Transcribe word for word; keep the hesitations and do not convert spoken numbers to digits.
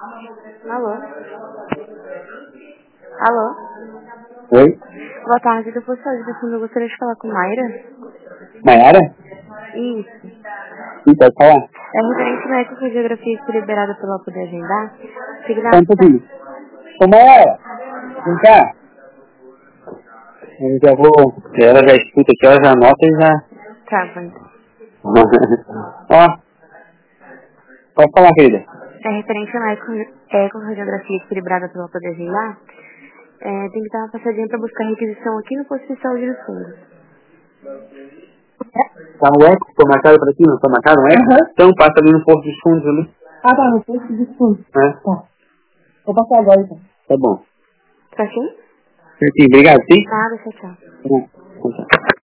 Alô? Alô? Oi? Boa tarde, depois de sair do fundo, eu gostaria de falar com Mayra. Mayara? Isso. Sim, pode falar? É referente à ecogeografia que foi liberada pela Poder Agendar. Fique na... Só um pouquinho. Ô, Mayara, vem cá. Eu já vou... Ela já escuta aqui, ela já anota e já... Tá, bom. Ó, pode falar, querida. É referente à eco- ecogeografia que foi liberada pela Poder Agendar. É, tem que dar uma passadinha pra buscar requisição aqui no posto de saúde dos fundos. Tá no eco? Tô marcado pra ti? Não tô marcado no eco? Aham. Então passa ali no posto dos fundos ali. Ah, tá, no posto de fundo. É, Tá. Vou passar agora, então. tá bom. Certinho? Certinho, obrigado, sim? Nada, tchau, tchau. Tá bom. Então tá.